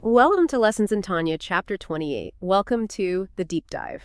Welcome to Lessons in Tanya, Chapter 28. Welcome to the deep dive.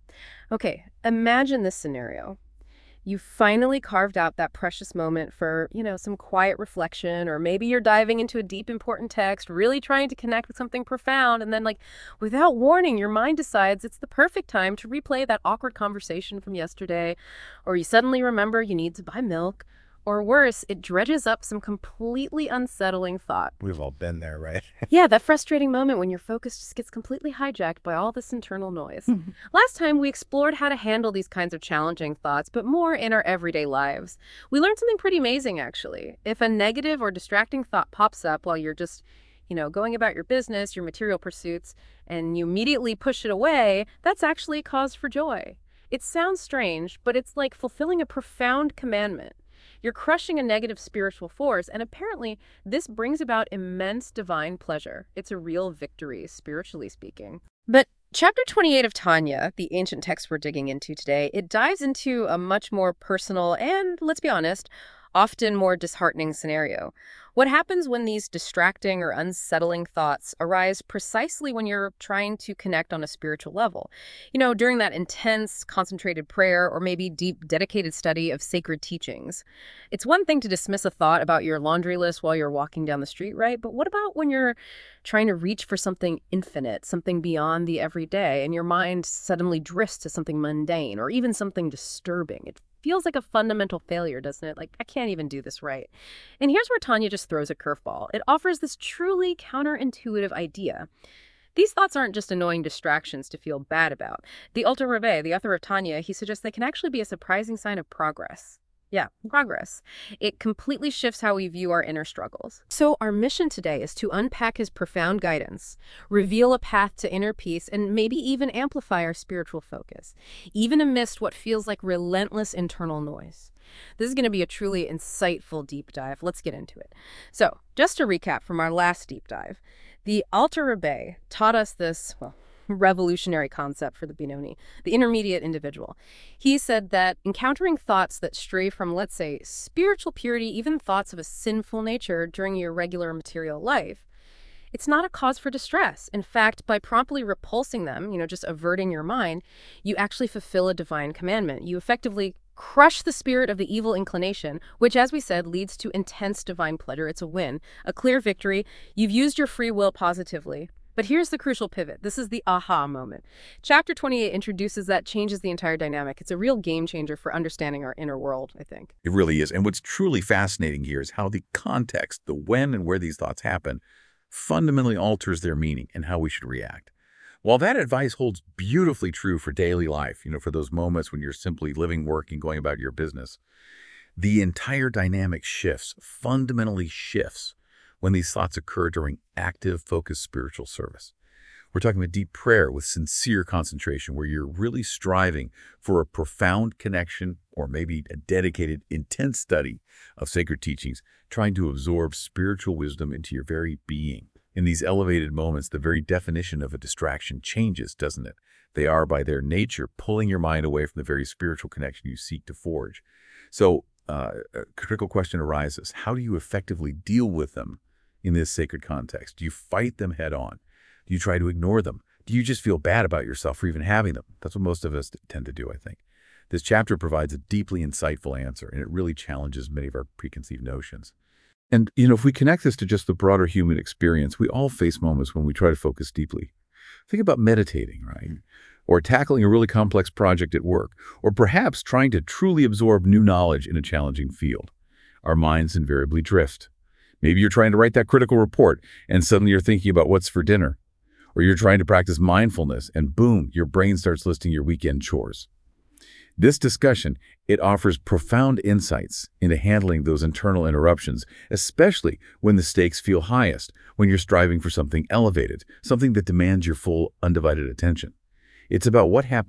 Okay, imagine this scenario. You finally carved out that precious moment for, some quiet reflection, or maybe you're diving into a deep, important text, really trying to connect with something profound, and then, without warning, your mind decides it's the perfect time to replay that awkward conversation from yesterday, or you suddenly remember you need to buy milk, or worse, it dredges up some completely unsettling thought. We've all been there, right? Yeah, that frustrating moment when your focus just gets completely hijacked by all this internal noise. Last time, we explored how to handle these kinds of challenging thoughts, but more in our everyday lives. We learned something pretty amazing, actually. If a negative or distracting thought pops up while you're just, going about your business, your material pursuits, and you immediately push it away, that's actually a cause for joy. It sounds strange, but it's like fulfilling a profound commandment. You're crushing a negative spiritual force, and apparently this brings about immense divine pleasure. It's a real victory, spiritually speaking. But Chapter 28 of Tanya, the ancient text we're digging into today, it dives into a much more personal and, let's be honest, often more disheartening scenario. What happens when these distracting or unsettling thoughts arise precisely when you're trying to connect on a spiritual level? During that intense, concentrated prayer or maybe deep, dedicated study of sacred teachings. It's one thing to dismiss a thought about your laundry list while you're walking down the street, right? But what about when you're trying to reach for something infinite, something beyond the everyday, and your mind suddenly drifts to something mundane or even something disturbing? It feels like a fundamental failure, doesn't it? Like, I can't even do this right. And here's where Tanya just throws a curveball. It offers this truly counterintuitive idea. These thoughts aren't just annoying distractions to feel bad about. The Alter Rebbe, the author of Tanya, he suggests they can actually be a surprising sign of progress. Yeah, progress. It completely shifts how we view our inner struggles. So our mission today is to unpack his profound guidance, reveal a path to inner peace, and maybe even amplify our spiritual focus, even amidst what feels like relentless internal noise. This is going to be a truly insightful deep dive. Let's get into it. So, just to recap from our last deep dive, the Alter Rebbe taught us this, revolutionary concept for the Benoni, the intermediate individual. He said that encountering thoughts that stray from, let's say, spiritual purity, even thoughts of a sinful nature during your regular material life, it's not a cause for distress. In fact, by promptly repulsing them, just averting your mind, you actually fulfill a divine commandment. You effectively crush the spirit of the evil inclination, which, as we said, leads to intense divine pleasure. It's a win, a clear victory. You've used your free will positively. But here's the crucial pivot. This is the aha moment. Chapter 28 introduces that changes the entire dynamic. It's a real game changer for understanding our inner world, I think. It really is. And what's truly fascinating here is how the context, the when and where these thoughts happen, fundamentally alters their meaning and how we should react. While that advice holds beautifully true for daily life, for those moments when you're simply living, working, going about your business, the entire dynamic shifts, fundamentally shifts, when these thoughts occur during active, focused spiritual service. We're talking about deep prayer with sincere concentration, where you're really striving for a profound connection or maybe a dedicated, intense study of sacred teachings, trying to absorb spiritual wisdom into your very being. In these elevated moments, the very definition of a distraction changes, doesn't it? They are, by their nature, pulling your mind away from the very spiritual connection you seek to forge. So, a critical question arises. How do you effectively deal with them in this sacred context? Do you fight them head on? Do you try to ignore them? Do you just feel bad about yourself for even having them? That's what most of us tend to do, I think. This chapter provides a deeply insightful answer, and it really challenges many of our preconceived notions. And, if we connect this to just the broader human experience, we all face moments when we try to focus deeply. Think about meditating, right? Or tackling a really complex project at work, or perhaps trying to truly absorb new knowledge in a challenging field. Our minds invariably drift. Maybe you're trying to write that critical report, and suddenly you're thinking about what's for dinner. Or you're trying to practice mindfulness, and boom, your brain starts listing your weekend chores. This discussion, it offers profound insights into handling those internal interruptions, especially when the stakes feel highest, when you're striving for something elevated, something that demands your full, undivided attention. It's about what happens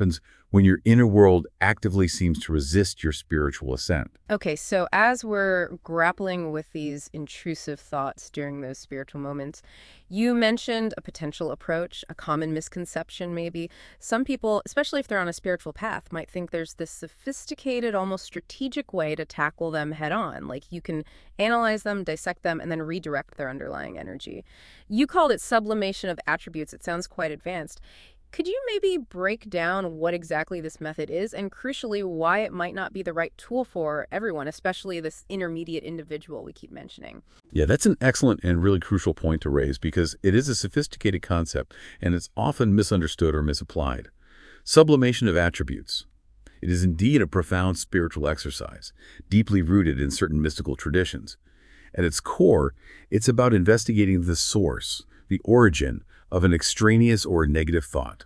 when your inner world actively seems to resist your spiritual ascent. Okay, so as we're grappling with these intrusive thoughts during those spiritual moments, you mentioned a potential approach, a common misconception maybe. Some people, especially if they're on a spiritual path, might think there's this sophisticated, almost strategic way to tackle them head on. Like you can analyze them, dissect them, and then redirect their underlying energy. You called it sublimation of attributes. It sounds quite advanced. Could you maybe break down what exactly this method is and crucially why it might not be the right tool for everyone, especially this intermediate individual we keep mentioning? Yeah, that's an excellent and really crucial point to raise because it is a sophisticated concept and it's often misunderstood or misapplied. Sublimation of attributes. It is indeed a profound spiritual exercise, deeply rooted in certain mystical traditions. At its core, it's about investigating the source, the origin of an extraneous or negative thought.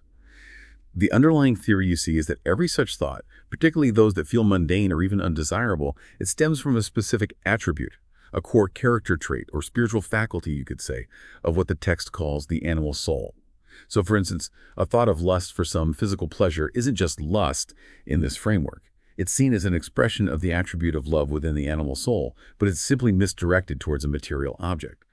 The underlying theory you see is that every such thought, particularly those that feel mundane or even undesirable, it stems from a specific attribute, a core character trait or spiritual faculty, you could say, of what the text calls the animal soul. So for instance, a thought of lust for some physical pleasure isn't just lust in this framework. It's seen as an expression of the attribute of love within the animal soul, but it's simply misdirected towards a material object.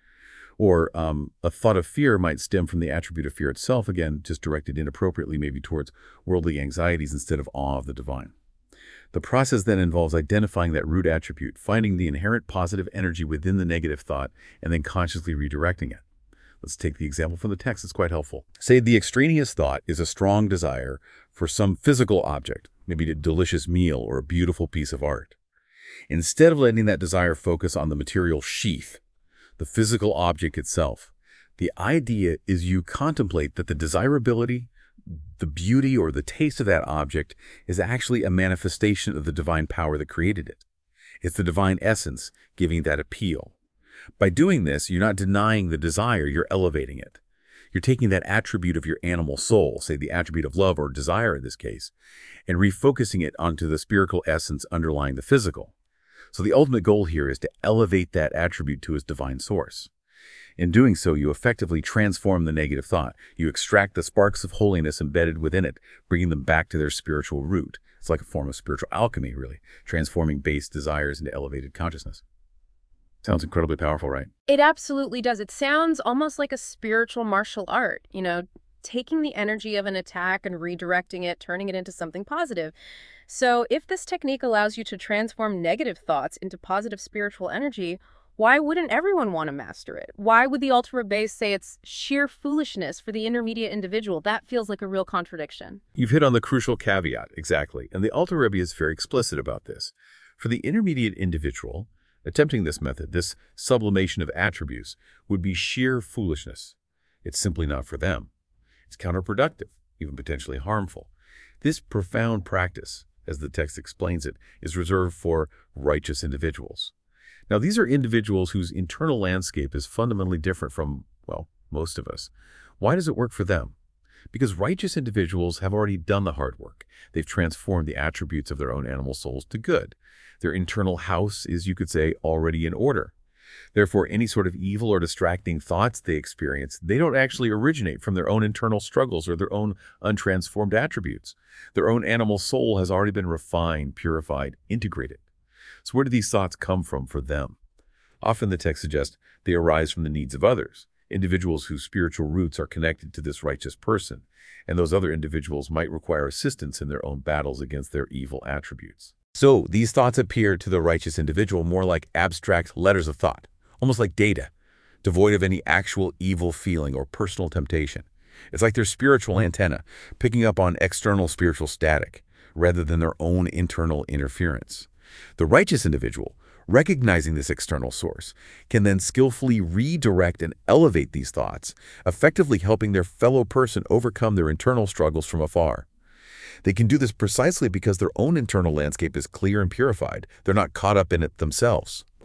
Or a thought of fear might stem from the attribute of fear itself, again, just directed inappropriately maybe towards worldly anxieties instead of awe of the divine. The process then involves identifying that root attribute, finding the inherent positive energy within the negative thought, and then consciously redirecting it. Let's take the example from the text. It's quite helpful. Say the extraneous thought is a strong desire for some physical object, maybe a delicious meal or a beautiful piece of art. Instead of letting that desire focus on the material sheath, the physical object itself, the idea is you contemplate that the desirability, the beauty, or the taste of that object is actually a manifestation of the divine power that created it. It's the divine essence giving that appeal. By doing this, you're not denying the desire, you're elevating it. You're taking that attribute of your animal soul, say the attribute of love or desire in this case, and refocusing it onto the spiritual essence underlying the physical. So the ultimate goal here is to elevate that attribute to its divine source. In doing so, you effectively transform the negative thought. You extract the sparks of holiness embedded within it, bringing them back to their spiritual root. It's like a form of spiritual alchemy, really, transforming base desires into elevated consciousness. Sounds incredibly powerful, right? It absolutely does. It sounds almost like a spiritual martial art, taking the energy of an attack and redirecting it, turning it into something positive. So if this technique allows you to transform negative thoughts into positive spiritual energy, why wouldn't everyone want to master it? Why would the Ultra Rebbe say it's sheer foolishness for the intermediate individual? That feels like a real contradiction. You've hit on the crucial caveat, exactly. And the Alter Rebbe is very explicit about this. For the intermediate individual, attempting this method, this sublimation of attributes, would be sheer foolishness. It's simply not for them. It's counterproductive, even potentially harmful. This profound practice, as the text explains it, is reserved for righteous individuals. Now, these are individuals whose internal landscape is fundamentally different from, well, most of us. Why does it work for them? Because righteous individuals have already done the hard work. They've transformed the attributes of their own animal souls to good. Their internal house is, you could say, already in order. Therefore, any sort of evil or distracting thoughts they experience, they don't actually originate from their own internal struggles or their own untransformed attributes. Their own animal soul has already been refined, purified, integrated. So where do these thoughts come from for them? Often the text suggests they arise from the needs of others, individuals whose spiritual roots are connected to this righteous person, and those other individuals might require assistance in their own battles against their evil attributes. So these thoughts appear to the righteous individual more like abstract letters of thought, almost like data, devoid of any actual evil feeling or personal temptation. It's like their spiritual antenna, picking up on external spiritual static, rather than their own internal interference. The righteous individual, recognizing this external source, can then skillfully redirect and elevate these thoughts, effectively helping their fellow person overcome their internal struggles from afar. They can do this precisely because their own internal landscape is clear and purified. They're not caught up in it themselves.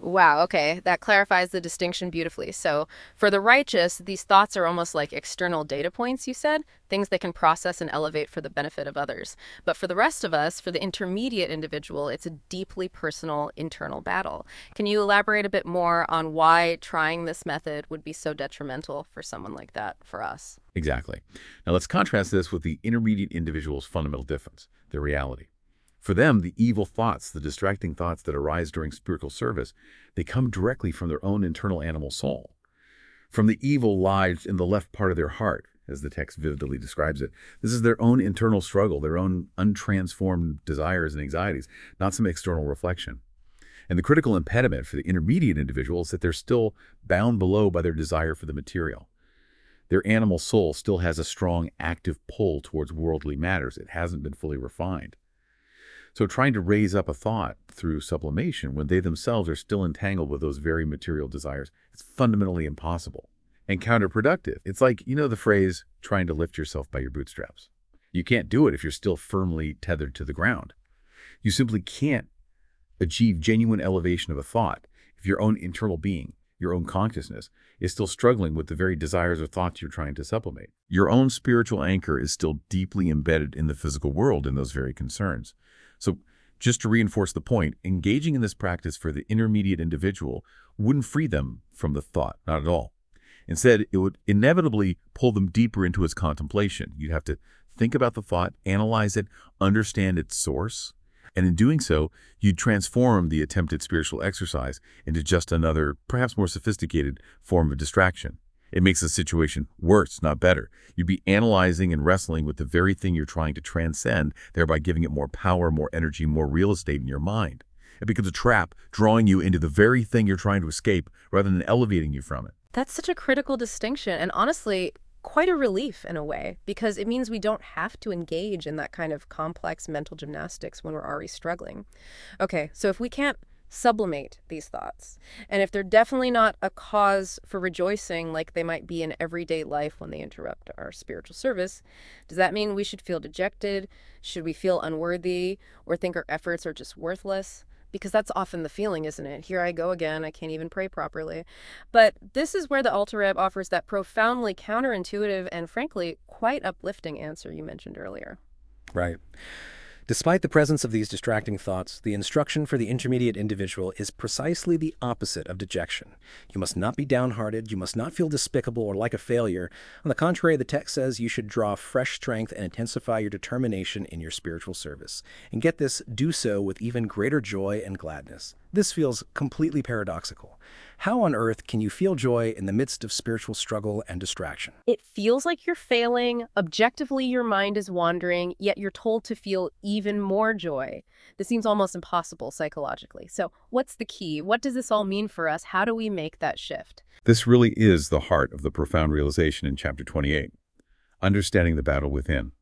Wow, okay. That clarifies the distinction beautifully. So, for the righteous, these thoughts are almost like external data points, you said, things they can process and elevate for the benefit of others. But for the rest of us, for the intermediate individual, it's a deeply personal internal battle. Can you elaborate a bit more on why trying this method would be so detrimental for someone like that, for us? Exactly. Now let's contrast this with the intermediate individual's fundamental difference, their reality. For them, the evil thoughts, the distracting thoughts that arise during spiritual service, they come directly from their own internal animal soul, from the evil lies in the left part of their heart, as the text vividly describes it. This is their own internal struggle, their own untransformed desires and anxieties, not some external reflection. And the critical impediment for the intermediate individual is that they're still bound below by their desire for the material. Their animal soul still has a strong, active pull towards worldly matters. It hasn't been fully refined. So trying to raise up a thought through sublimation when they themselves are still entangled with those very material desires, it's fundamentally impossible and counterproductive. It's like, you know the phrase, trying to lift yourself by your bootstraps. You can't do it if you're still firmly tethered to the ground. You simply can't achieve genuine elevation of a thought if your own internal being, your own consciousness, is still struggling with the very desires or thoughts you're trying to sublimate. Your own spiritual anchor is still deeply embedded in the physical world in those very concerns. So just to reinforce the point, engaging in this practice for the intermediate individual wouldn't free them from the thought, not at all. Instead, it would inevitably pull them deeper into its contemplation. You'd have to think about the thought, analyze it, understand its source, and in doing so, you'd transform the attempted spiritual exercise into just another, perhaps more sophisticated form of distraction. It makes the situation worse, not better. You'd be analyzing and wrestling with the very thing you're trying to transcend, thereby giving it more power, more energy, more real estate in your mind. It becomes a trap, drawing you into the very thing you're trying to escape rather than elevating you from it. That's such a critical distinction, and honestly, quite a relief in a way, because it means we don't have to engage in that kind of complex mental gymnastics when we're already struggling. Okay, so if we can't sublimate these thoughts, and if they're definitely not a cause for rejoicing like they might be in everyday life when they interrupt our spiritual service, does that mean we should feel dejected? Should we feel unworthy or think our efforts are just worthless? Because that's often the feeling, isn't it? Here I go again, I can't even pray properly. But this is where the Alter Rebbe offers that profoundly counterintuitive and frankly quite uplifting answer you mentioned earlier. Right. Despite the presence of these distracting thoughts, the instruction for the intermediate individual is precisely the opposite of dejection. You must not be downhearted, you must not feel despicable or like a failure. On the contrary, the text says you should draw fresh strength and intensify your determination in your spiritual service. And get this, do so with even greater joy and gladness. This feels completely paradoxical. How on earth can you feel joy in the midst of spiritual struggle and distraction? It feels like you're failing. Objectively, your mind is wandering, yet you're told to feel even more joy. This seems almost impossible psychologically. So what's the key? What does this all mean for us? How do we make that shift? This really is the heart of the profound realization in chapter 28, understanding the battle within.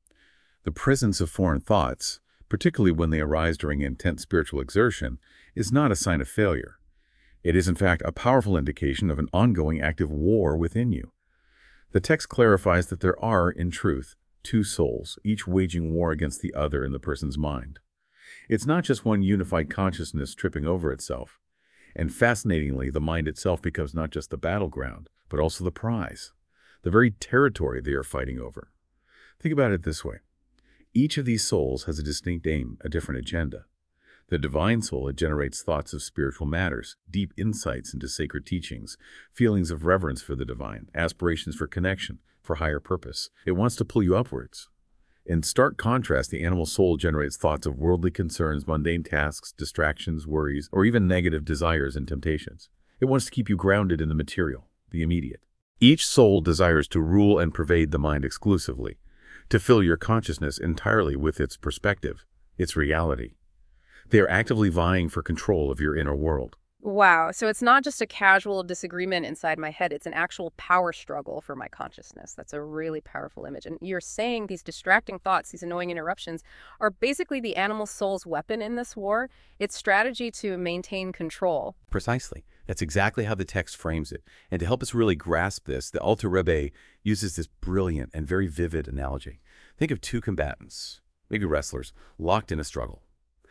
The presence of foreign thoughts, particularly when they arise during intense spiritual exertion, is not a sign of failure. It is, in fact, a powerful indication of an ongoing active war within you. The text clarifies that there are, in truth, two souls, each waging war against the other in the person's mind. It's not just one unified consciousness tripping over itself. And fascinatingly, the mind itself becomes not just the battleground, but also the prize, the very territory they are fighting over. Think about it this way. Each of these souls has a distinct aim, a different agenda. The divine soul, it generates thoughts of spiritual matters, deep insights into sacred teachings, feelings of reverence for the divine, aspirations for connection, for higher purpose. It wants to pull you upwards. In stark contrast, the animal soul generates thoughts of worldly concerns, mundane tasks, distractions, worries, or even negative desires and temptations. It wants to keep you grounded in the material, the immediate. Each soul desires to rule and pervade the mind exclusively, to fill your consciousness entirely with its perspective, its reality. They are actively vying for control of your inner world. Wow. So it's not just a casual disagreement inside my head. It's an actual power struggle for my consciousness. That's a really powerful image. And you're saying these distracting thoughts, these annoying interruptions, are basically the animal soul's weapon in this war. Its strategy to maintain control. Precisely. That's exactly how the text frames it. And to help us really grasp this, the Alter Rebbe uses this brilliant and very vivid analogy. Think of two combatants, maybe wrestlers, locked in a struggle.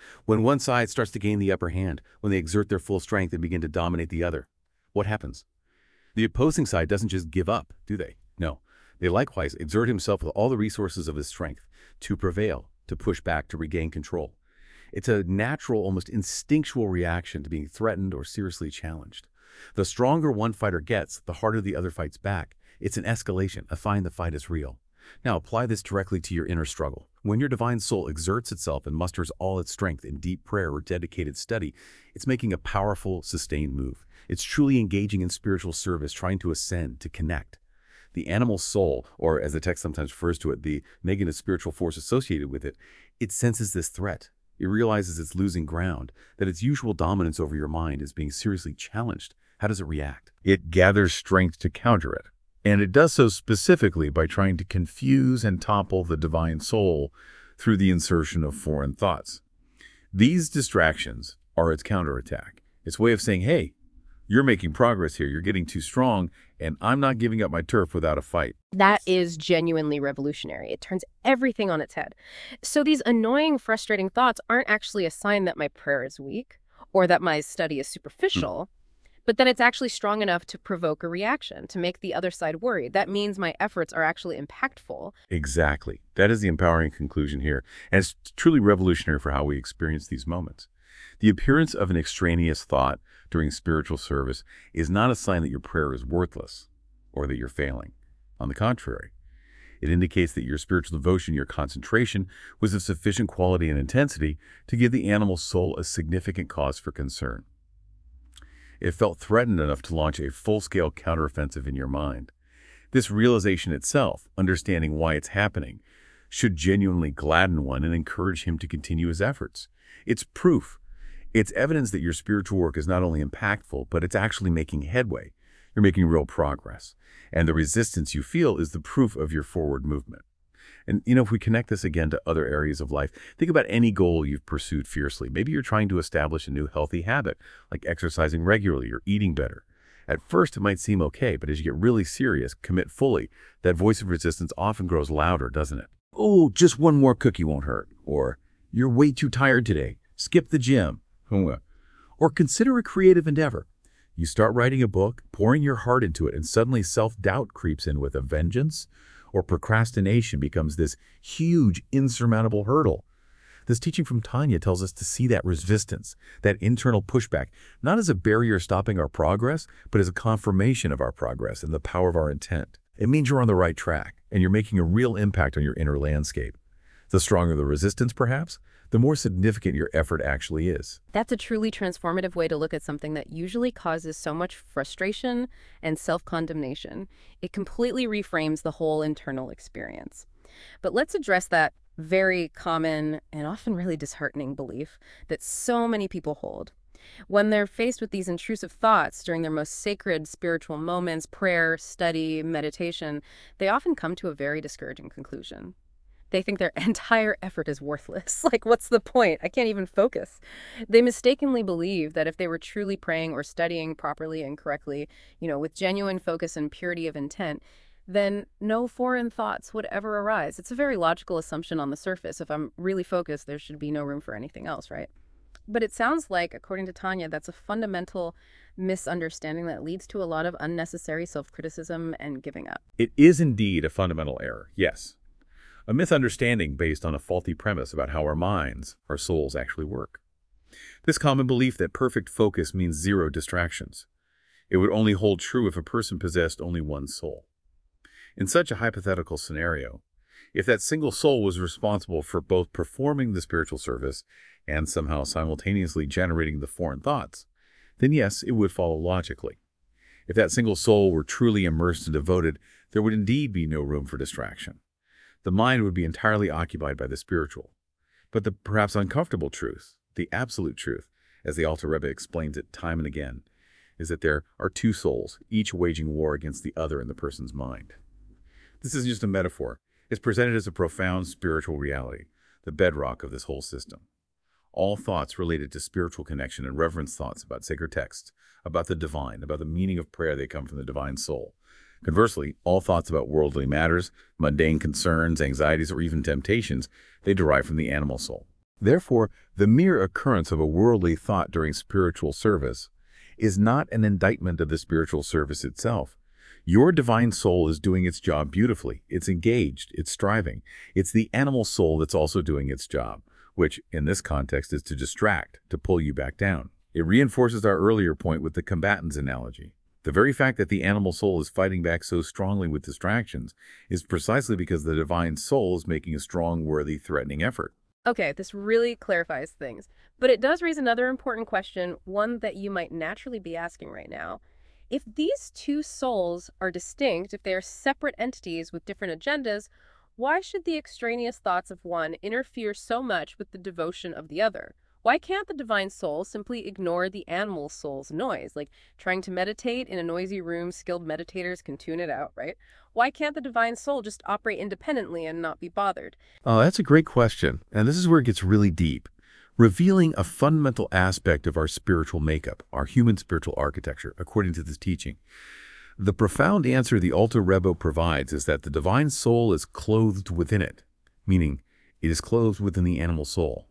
When one side starts to gain the upper hand, when they exert their full strength and begin to dominate the other, what happens? The opposing side doesn't just give up, do they? No. They likewise exert himself with all the resources of his strength to prevail, to push back, to regain control. It's a natural, almost instinctual reaction to being threatened or seriously challenged. The stronger one fighter gets, the harder the other fights back. It's an escalation, a sign the fight is real. Now apply this directly to your inner struggle. When your divine soul exerts itself and musters all its strength in deep prayer or dedicated study, it's making a powerful, sustained move. It's truly engaging in spiritual service, trying to ascend, to connect. The animal soul, or as the text sometimes refers to it, the negative spiritual force associated with it, it senses this threat. It realizes it's losing ground, that its usual dominance over your mind is being seriously challenged. How does it react? It gathers strength to counter it. And it does so specifically by trying to confuse and topple the divine soul through the insertion of foreign thoughts. These distractions are its counterattack. Its way of saying, hey, you're making progress here, you're getting too strong, and I'm not giving up my turf without a fight. That is genuinely revolutionary. It turns everything on its head. So these annoying, frustrating thoughts aren't actually a sign that my prayer is weak or that my study is superficial, but that it's actually strong enough to provoke a reaction, to make the other side worried. That means my efforts are actually impactful. Exactly. That is the empowering conclusion here. And it's truly revolutionary for how we experience these moments. The appearance of an extraneous thought during spiritual service is not a sign that your prayer is worthless or that you're failing. On the contrary, it indicates that your spiritual devotion, your concentration, was of sufficient quality and intensity to give the animal soul a significant cause for concern. It felt threatened enough to launch a full-scale counteroffensive in your mind. This realization itself, understanding why it's happening, should genuinely gladden one and encourage him to continue his efforts. It's proof. It's evidence that your spiritual work is not only impactful, but it's actually making headway. You're making real progress. And the resistance you feel is the proof of your forward movement. And, if we connect this again to other areas of life, think about any goal you've pursued fiercely. Maybe you're trying to establish a new healthy habit, like exercising regularly or eating better. At first, it might seem okay, but as you get really serious, commit fully, that voice of resistance often grows louder, doesn't it? Oh, just one more cookie won't hurt. Or, you're way too tired today. Skip the gym. Or consider a creative endeavor. You start writing a book, pouring your heart into it, and suddenly self-doubt creeps in with a vengeance, or procrastination becomes this huge, insurmountable hurdle. This teaching from Tanya tells us to see that resistance, that internal pushback, not as a barrier stopping our progress, but as a confirmation of our progress and the power of our intent. It means you're on the right track, and you're making a real impact on your inner landscape. The stronger the resistance, perhaps, the more significant your effort actually is. That's a truly transformative way to look at something that usually causes so much frustration and self-condemnation. It completely reframes the whole internal experience. But let's address that very common and often really disheartening belief that so many people hold. When they're faced with these intrusive thoughts during their most sacred spiritual moments, prayer, study, meditation, they often come to a very discouraging conclusion. They think their entire effort is worthless. Like, what's the point? I can't even focus. They mistakenly believe that if they were truly praying or studying properly and correctly, with genuine focus and purity of intent, then no foreign thoughts would ever arise. It's a very logical assumption on the surface. If I'm really focused, there should be no room for anything else, right? But it sounds like, according to Tanya, that's a fundamental misunderstanding that leads to a lot of unnecessary self-criticism and giving up. It is indeed a fundamental error, yes. A misunderstanding based on a faulty premise about how our minds, our souls, actually work. This common belief that perfect focus means zero distractions. It would only hold true if a person possessed only one soul. In such a hypothetical scenario, if that single soul was responsible for both performing the spiritual service and somehow simultaneously generating the foreign thoughts, then yes, it would follow logically. If that single soul were truly immersed and devoted, there would indeed be no room for distraction. The mind would be entirely occupied by the spiritual. But the perhaps uncomfortable truth, the absolute truth, as the Alter Rebbe explains it time and again, is that there are two souls, each waging war against the other in the person's mind. This isn't just a metaphor. It's presented as a profound spiritual reality, the bedrock of this whole system. All thoughts related to spiritual connection and reverence thoughts about sacred texts, about the divine, about the meaning of prayer, they come from the divine soul. Conversely, all thoughts about worldly matters, mundane concerns, anxieties, or even temptations, they derive from the animal soul. Therefore, the mere occurrence of a worldly thought during spiritual service is not an indictment of the spiritual service itself. Your divine soul is doing its job beautifully. It's engaged. It's striving. It's the animal soul that's also doing its job, which, in this context, is to distract, to pull you back down. It reinforces our earlier point with the combatants analogy. The very fact that the animal soul is fighting back so strongly with distractions is precisely because the divine soul is making a strong, worthy, threatening effort. Okay, this really clarifies things. But it does raise another important question, one that you might naturally be asking right now. If these two souls are distinct, if they are separate entities with different agendas, why should the extraneous thoughts of one interfere so much with the devotion of the other? Why can't the divine soul simply ignore the animal soul's noise? Like trying to meditate in a noisy room, skilled meditators can tune it out, right? Why can't the divine soul just operate independently and not be bothered? Oh, that's a great question. And this is where it gets really deep, revealing a fundamental aspect of our spiritual makeup, our human spiritual architecture, according to this teaching. The profound answer the Alter Rebbe provides is that the divine soul is clothed within it, meaning it is clothed within the animal soul.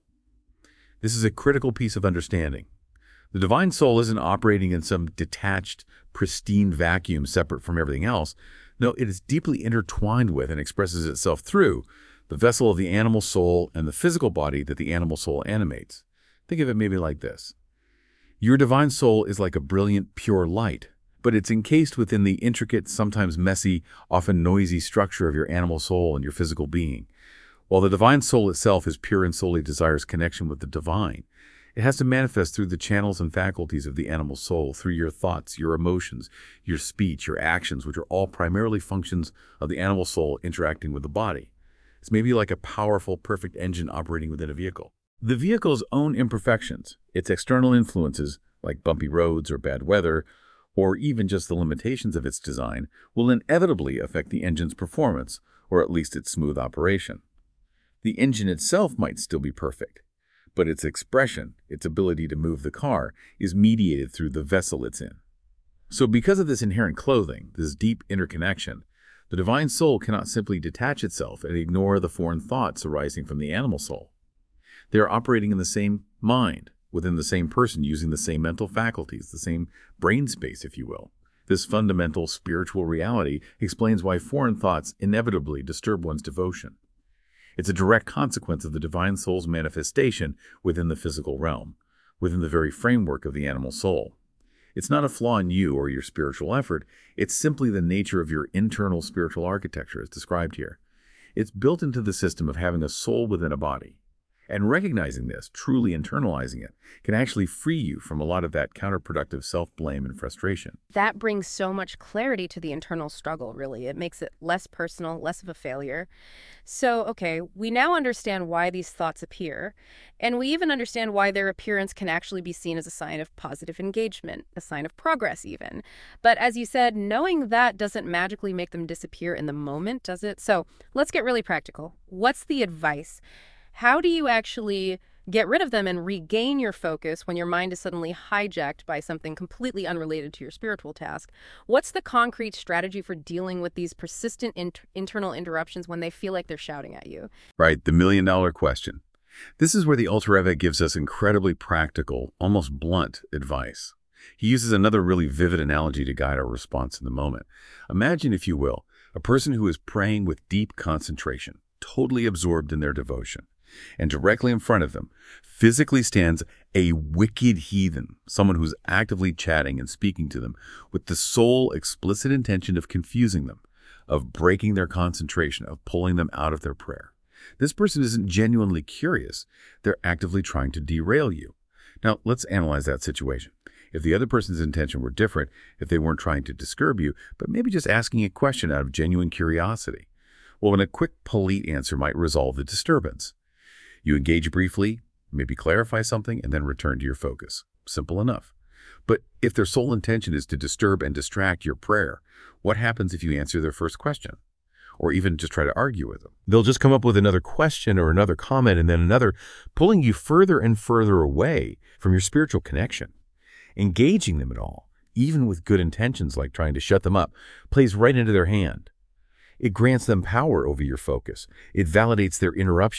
This is a critical piece of understanding. The divine soul isn't operating in some detached, pristine vacuum separate from everything else. No, it is deeply intertwined with and expresses itself through the vessel of the animal soul and the physical body that the animal soul animates. Think of it maybe like this. Your divine soul is like a brilliant, pure light, but it's encased within the intricate, sometimes messy, often noisy structure of your animal soul and your physical being. While the divine soul itself is pure and solely desires connection with the divine, it has to manifest through the channels and faculties of the animal soul, through your thoughts, your emotions, your speech, your actions, which are all primarily functions of the animal soul interacting with the body. It's maybe like a powerful, perfect engine operating within a vehicle. The vehicle's own imperfections, its external influences, like bumpy roads or bad weather, or even just the limitations of its design, will inevitably affect the engine's performance, or at least its smooth operation. The engine itself might still be perfect, but its expression, its ability to move the car, is mediated through the vessel it's in. So because of this inherent clothing, this deep interconnection, the divine soul cannot simply detach itself and ignore the foreign thoughts arising from the animal soul. They are operating in the same mind, within the same person, using the same mental faculties, the same brain space, if you will. This fundamental spiritual reality explains why foreign thoughts inevitably disturb one's devotion. It's a direct consequence of the divine soul's manifestation within the physical realm, within the very framework of the animal soul. It's not a flaw in you or your spiritual effort. It's simply the nature of your internal spiritual architecture as described here. It's built into the system of having a soul within a body. And recognizing this, truly internalizing it, can actually free you from a lot of that counterproductive self-blame and frustration. That brings so much clarity to the internal struggle, really. It makes it less personal, less of a failure. So, okay, we now understand why these thoughts appear, and we even understand why their appearance can actually be seen as a sign of positive engagement, a sign of progress even. But as you said, knowing that doesn't magically make them disappear in the moment, does it? So let's get really practical. What's the advice? How do you actually get rid of them and regain your focus when your mind is suddenly hijacked by something completely unrelated to your spiritual task? What's the concrete strategy for dealing with these persistent internal interruptions when they feel like they're shouting at you? Right, the million-dollar question. This is where the Alter Rebbe gives us incredibly practical, almost blunt advice. He uses another really vivid analogy to guide our response in the moment. Imagine, if you will, a person who is praying with deep concentration, totally absorbed in their devotion. And directly in front of them, physically stands a wicked heathen, someone who's actively chatting and speaking to them with the sole explicit intention of confusing them, of breaking their concentration, of pulling them out of their prayer. This person isn't genuinely curious. They're actively trying to derail you. Now, let's analyze that situation. If the other person's intention were different, if they weren't trying to disturb you, but maybe just asking a question out of genuine curiosity, well, then a quick, polite answer might resolve the disturbance. You engage briefly, maybe clarify something, and then return to your focus. Simple enough. But if their sole intention is to disturb and distract your prayer, what happens if you answer their first question? Or even just try to argue with them? They'll just come up with another question or another comment and then another, pulling you further and further away from your spiritual connection. Engaging them at all, even with good intentions like trying to shut them up, plays right into their hand. It grants them power over your focus. It validates their interruption.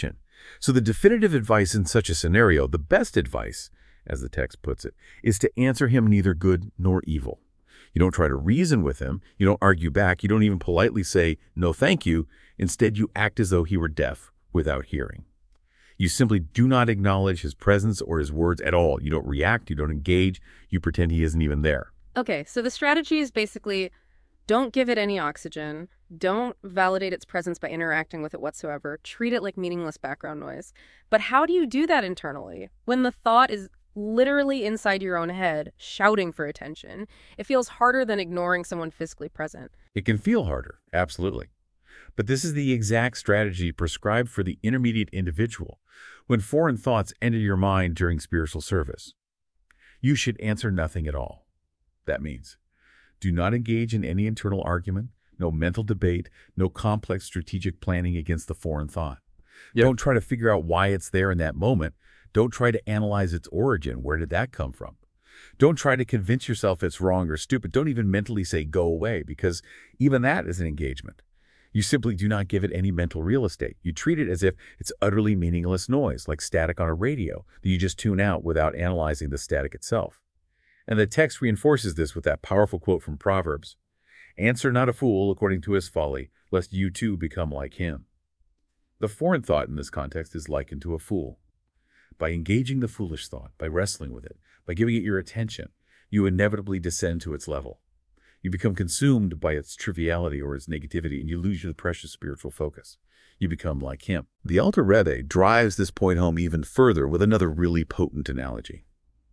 So the definitive advice in such a scenario, the best advice, as the text puts it, is to answer him neither good nor evil. You don't try to reason with him. You don't argue back. You don't even politely say, no, thank you. Instead, you act as though he were deaf without hearing. You simply do not acknowledge his presence or his words at all. You don't react. You don't engage. You pretend he isn't even there. Okay, so the strategy is basically don't give it any oxygen. Don't validate its presence by interacting with it whatsoever. Treat it like meaningless background noise. But how do you do that internally? When the thought is literally inside your own head, shouting for attention, it feels harder than ignoring someone physically present. It can feel harder, absolutely. But this is the exact strategy prescribed for the intermediate individual when foreign thoughts enter your mind during spiritual service. You should answer nothing at all. That means do not engage in any internal argument, no mental debate, no complex strategic planning against the foreign thought. Yep. Don't try to figure out why it's there in that moment. Don't try to analyze its origin. Where did that come from? Don't try to convince yourself it's wrong or stupid. Don't even mentally say, go away, because even that is an engagement. You simply do not give it any mental real estate. You treat it as if it's utterly meaningless noise, like static on a radio, that you just tune out without analyzing the static itself. And the text reinforces this with that powerful quote from Proverbs, "Answer not a fool according to his folly, lest you too become like him." The foreign thought in this context is likened to a fool. By engaging the foolish thought, by wrestling with it, by giving it your attention, you inevitably descend to its level. You become consumed by its triviality or its negativity, and you lose your precious spiritual focus. You become like him. The Alter Rebbe drives this point home even further with another really potent analogy.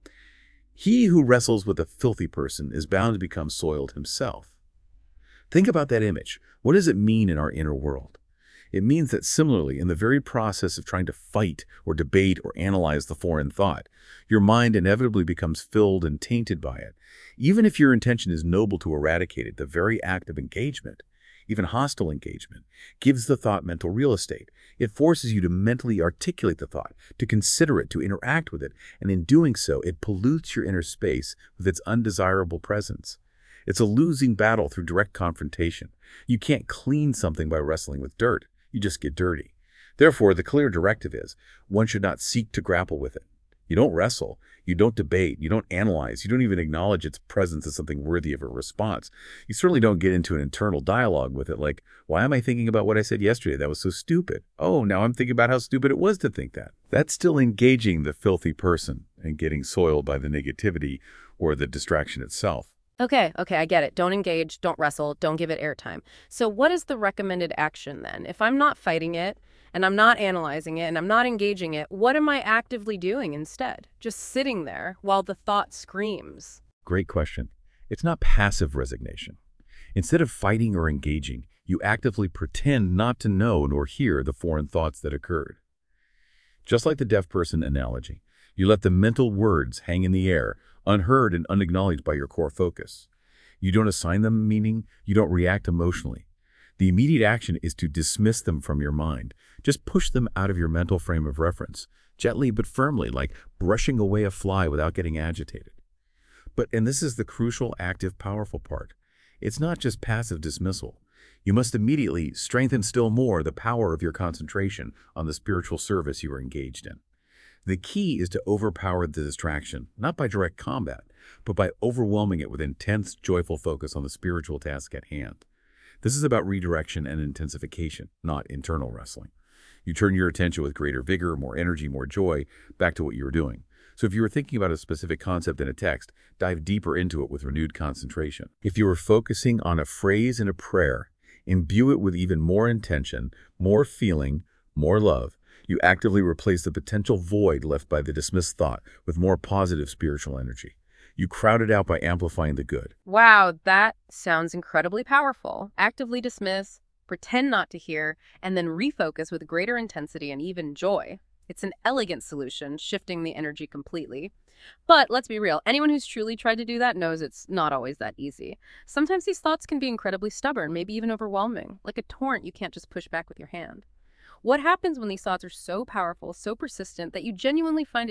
He who wrestles with a filthy person is bound to become soiled himself. Think about that image. What does it mean in our inner world? It means that similarly, in the very process of trying to fight or debate or analyze the foreign thought, your mind inevitably becomes filled and tainted by it. Even if your intention is noble to eradicate it, the very act of engagement, even hostile engagement, gives the thought mental real estate. It forces you to mentally articulate the thought, to consider it, to interact with it, and in doing so, it pollutes your inner space with its undesirable presence. It's a losing battle through direct confrontation. You can't clean something by wrestling with dirt. You just get dirty. Therefore, the clear directive is, one should not seek to grapple with it. You don't wrestle, you don't debate, you don't analyze, you don't even acknowledge its presence as something worthy of a response. You certainly don't get into an internal dialogue with it like, why am I thinking about what I said yesterday? That was so stupid. Oh, now I'm thinking about how stupid it was to think that. That's still engaging the filthy person and getting soiled by the negativity or the distraction itself. Okay, I get it. Don't engage, don't wrestle, don't give it airtime. So what is the recommended action then? If I'm not fighting it, and I'm not analyzing it, and I'm not engaging it, what am I actively doing instead? Just sitting there while the thought screams. Great question. It's not passive resignation. Instead of fighting or engaging, you actively pretend not to know nor hear the foreign thoughts that occurred. Just like the deaf person analogy, you let the mental words hang in the air, unheard and unacknowledged by your core focus. You don't assign them meaning, you don't react emotionally. The immediate action is to dismiss them from your mind. Just push them out of your mental frame of reference, gently but firmly, like brushing away a fly without getting agitated. And this is the crucial, active, powerful part. It's not just passive dismissal. You must immediately strengthen still more the power of your concentration on the spiritual service you are engaged in. The key is to overpower the distraction, not by direct combat, but by overwhelming it with intense, joyful focus on the spiritual task at hand. This is about redirection and intensification, not internal wrestling. You turn your attention with greater vigor, more energy, more joy, back to what you were doing. So if you were thinking about a specific concept in a text, dive deeper into it with renewed concentration. If you were focusing on a phrase in a prayer, imbue it with even more intention, more feeling, more love. You actively replace the potential void left by the dismissed thought with more positive spiritual energy. You crowd it out by amplifying the good. Wow, that sounds incredibly powerful. Actively dismiss, pretend not to hear, and then refocus with greater intensity and even joy. It's an elegant solution, shifting the energy completely. But let's be real, anyone who's truly tried to do that knows it's not always that easy. Sometimes these thoughts can be incredibly stubborn, maybe even overwhelming, like a torrent you can't just push back with your hand. What happens when these thoughts are so powerful, so persistent, that you genuinely find it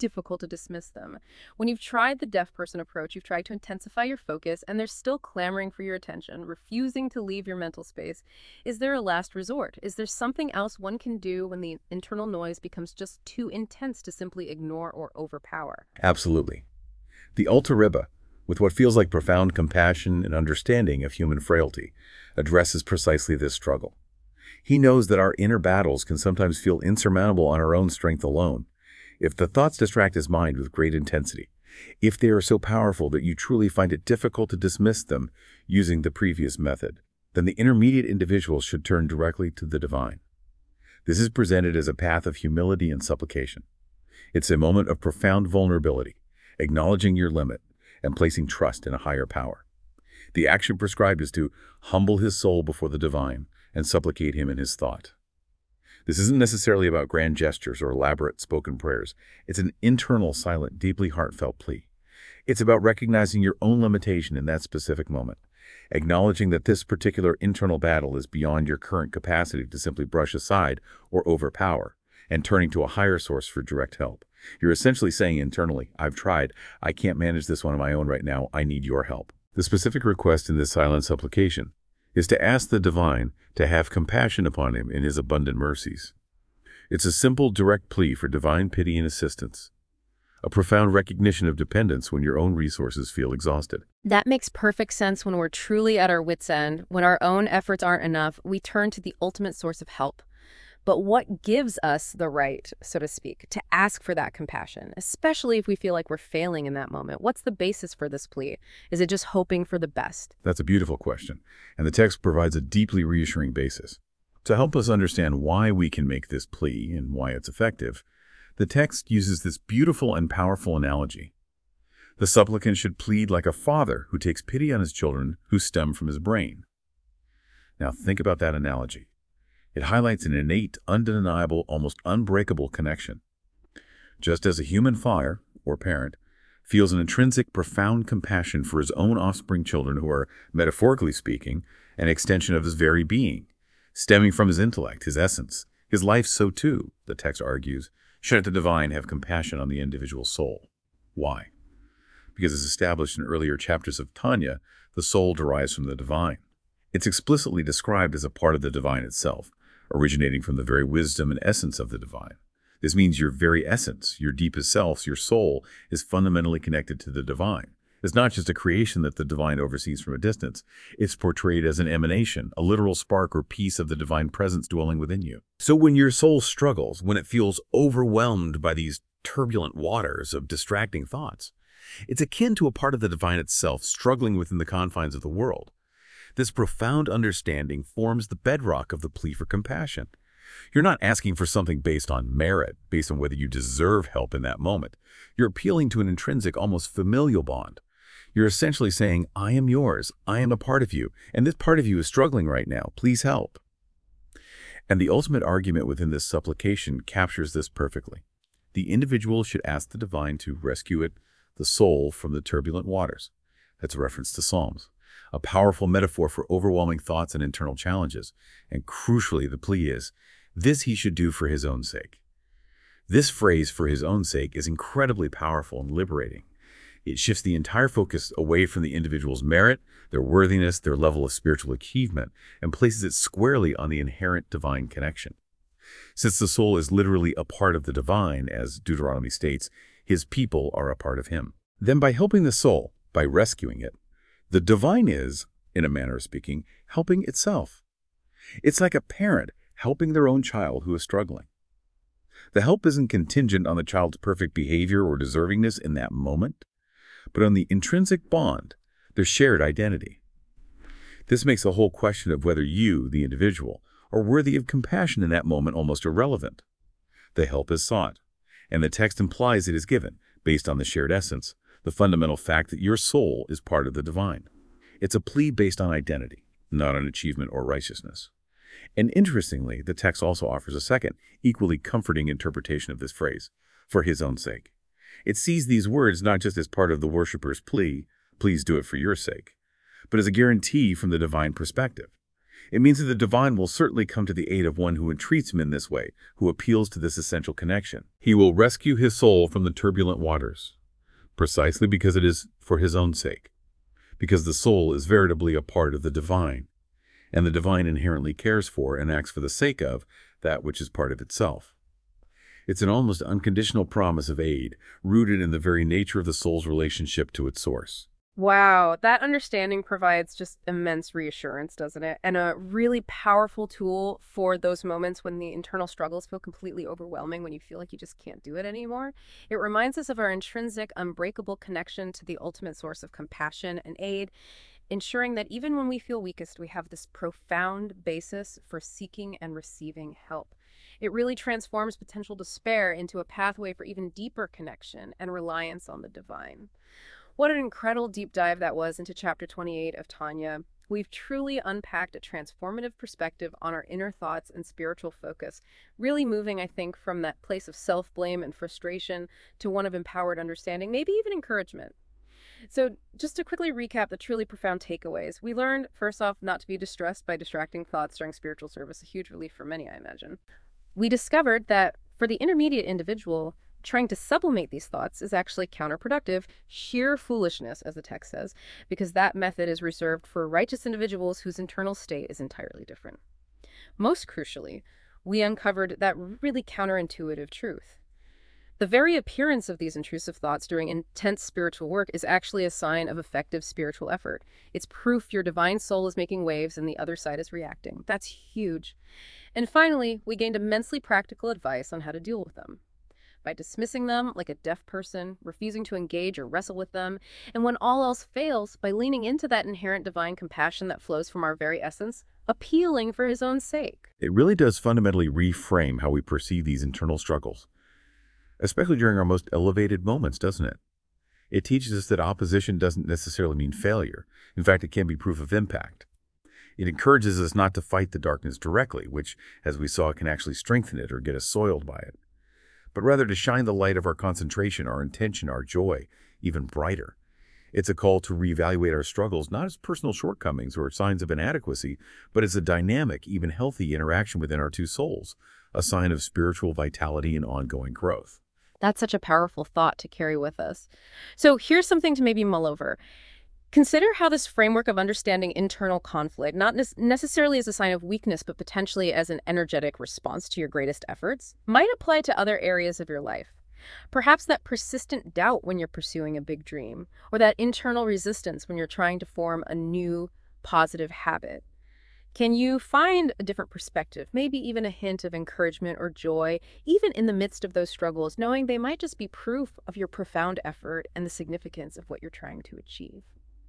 difficult to dismiss them. When you've tried the deaf person approach, you've tried to intensify your focus, and they're still clamoring for your attention, refusing to leave your mental space. Is there a last resort? Is there something else one can do when the internal noise becomes just too intense to simply ignore or overpower? Absolutely. The Alter Rebbe, with what feels like profound compassion and understanding of human frailty, addresses precisely this struggle. He knows that our inner battles can sometimes feel insurmountable on our own strength alone. If the thoughts distract his mind with great intensity, if they are so powerful that you truly find it difficult to dismiss them using the previous method, then the intermediate individual should turn directly to the divine. This is presented as a path of humility and supplication. It's a moment of profound vulnerability, acknowledging your limit and placing trust in a higher power. The action prescribed is to humble his soul before the divine and supplicate him in his thought. This isn't necessarily about grand gestures or elaborate spoken prayers. It's an internal, silent, deeply heartfelt plea. It's about recognizing your own limitation in that specific moment, acknowledging that this particular internal battle is beyond your current capacity to simply brush aside or overpower, and turning to a higher source for direct help. You're essentially saying internally, I've tried, I can't manage this one on my own right now, I need your help. The specific request in this silent supplication is to ask the divine to have compassion upon him in his abundant mercies. It's a simple, direct plea for divine pity and assistance, a profound recognition of dependence when your own resources feel exhausted. That makes perfect sense when we're truly at our wits' end. When our own efforts aren't enough, we turn to the ultimate source of help. But what gives us the right, so to speak, to ask for that compassion, especially if we feel like we're failing in that moment? What's the basis for this plea? Is it just hoping for the best? That's a beautiful question, and the text provides a deeply reassuring basis. To help us understand why we can make this plea and why it's effective, the text uses this beautiful and powerful analogy. The supplicant should plead like a father who takes pity on his children who stem from his brain. Now think about that analogy. It highlights an innate, undeniable, almost unbreakable connection. Just as a human father, or parent, feels an intrinsic, profound compassion for his own offspring children who are, metaphorically speaking, an extension of his very being, stemming from his intellect, his essence, his life, so too, the text argues, should the divine have compassion on the individual soul. Why? Because as established in earlier chapters of Tanya, the soul derives from the divine. It's explicitly described as a part of the divine itself, originating from the very wisdom and essence of the divine. This means your very essence, your deepest self, your soul, is fundamentally connected to the divine. It's not just a creation that the divine oversees from a distance. It's portrayed as an emanation, a literal spark or piece of the divine presence dwelling within you. So when your soul struggles, when it feels overwhelmed by these turbulent waters of distracting thoughts, it's akin to a part of the divine itself struggling within the confines of the world. This profound understanding forms the bedrock of the plea for compassion. You're not asking for something based on merit, based on whether you deserve help in that moment. You're appealing to an intrinsic, almost familial bond. You're essentially saying, I am yours, I am a part of you, and this part of you is struggling right now. Please help. And the ultimate argument within this supplication captures this perfectly. The individual should ask the divine to rescue the soul from the turbulent waters. That's a reference to Psalms. A powerful metaphor for overwhelming thoughts and internal challenges. And crucially, the plea is, this he should do for his own sake. This phrase, for his own sake, is incredibly powerful and liberating. It shifts the entire focus away from the individual's merit, their worthiness, their level of spiritual achievement, and places it squarely on the inherent divine connection. Since the soul is literally a part of the divine, as Deuteronomy states, his people are a part of him. Then by helping the soul, by rescuing it, the divine is, in a manner of speaking, helping itself. It's like a parent helping their own child who is struggling. The help isn't contingent on the child's perfect behavior or deservingness in that moment, but on the intrinsic bond, their shared identity. This makes the whole question of whether you, the individual, are worthy of compassion in that moment almost irrelevant. The help is sought, and the text implies it is given, based on the shared essence, the fundamental fact that your soul is part of the divine. It's a plea based on identity, not on achievement or righteousness. And interestingly, the text also offers a second, equally comforting interpretation of this phrase, for his own sake. It sees these words not just as part of the worshiper's plea, please do it for your sake, but as a guarantee from the divine perspective. It means that the divine will certainly come to the aid of one who entreats him in this way, who appeals to this essential connection. He will rescue his soul from the turbulent waters, precisely because it is for his own sake, because the soul is veritably a part of the divine, and the divine inherently cares for and acts for the sake of that which is part of itself. It's an almost unconditional promise of aid, rooted in the very nature of the soul's relationship to its source. Wow, that understanding provides just immense reassurance, doesn't it? And a really powerful tool for those moments when the internal struggles feel completely overwhelming, when you feel like you just can't do it anymore. It reminds us of our intrinsic, unbreakable connection to the ultimate source of compassion and aid, ensuring that even when we feel weakest, we have this profound basis for seeking and receiving help. It really transforms potential despair into a pathway for even deeper connection and reliance on the divine. What an incredible deep dive that was into Chapter 28 of Tanya. We've truly unpacked a transformative perspective on our inner thoughts and spiritual focus, really moving, I think, from that place of self-blame and frustration to one of empowered understanding, maybe even encouragement. So just to quickly recap the truly profound takeaways, we learned, first off, not to be distressed by distracting thoughts during spiritual service, a huge relief for many, I imagine. We discovered that for the intermediate individual, trying to sublimate these thoughts is actually counterproductive, sheer foolishness, as the text says, because that method is reserved for righteous individuals whose internal state is entirely different. Most crucially, we uncovered that really counterintuitive truth. The very appearance of these intrusive thoughts during intense spiritual work is actually a sign of effective spiritual effort. It's proof your divine soul is making waves and the other side is reacting. That's huge. And finally, we gained immensely practical advice on how to deal with them. By dismissing them like a deaf person, refusing to engage or wrestle with them, and when all else fails, by leaning into that inherent divine compassion that flows from our very essence, appealing for his own sake. It really does fundamentally reframe how we perceive these internal struggles, especially during our most elevated moments, doesn't it? It teaches us that opposition doesn't necessarily mean failure. In fact, it can be proof of impact. It encourages us not to fight the darkness directly, which, as we saw, can actually strengthen it or get us soiled by it, but rather to shine the light of our concentration, our intention, our joy, even brighter. It's a call to reevaluate our struggles, not as personal shortcomings or signs of inadequacy, but as a dynamic, even healthy interaction within our two souls, a sign of spiritual vitality and ongoing growth. That's such a powerful thought to carry with us. So here's something to maybe mull over. Consider how this framework of understanding internal conflict, not necessarily as a sign of weakness, but potentially as an energetic response to your greatest efforts, might apply to other areas of your life. Perhaps that persistent doubt when you're pursuing a big dream, or that internal resistance when you're trying to form a new positive habit. Can you find a different perspective, maybe even a hint of encouragement or joy, even in the midst of those struggles, knowing they might just be proof of your profound effort and the significance of what you're trying to achieve?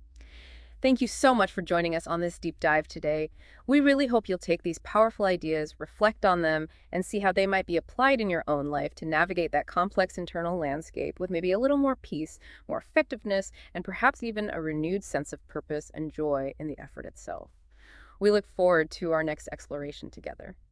Thank you so much for joining us on this deep dive today. We really hope you'll take these powerful ideas, reflect on them, and see how they might be applied in your own life to navigate that complex internal landscape with maybe a little more peace, more effectiveness, and perhaps even a renewed sense of purpose and joy in the effort itself. We look forward to our next exploration together.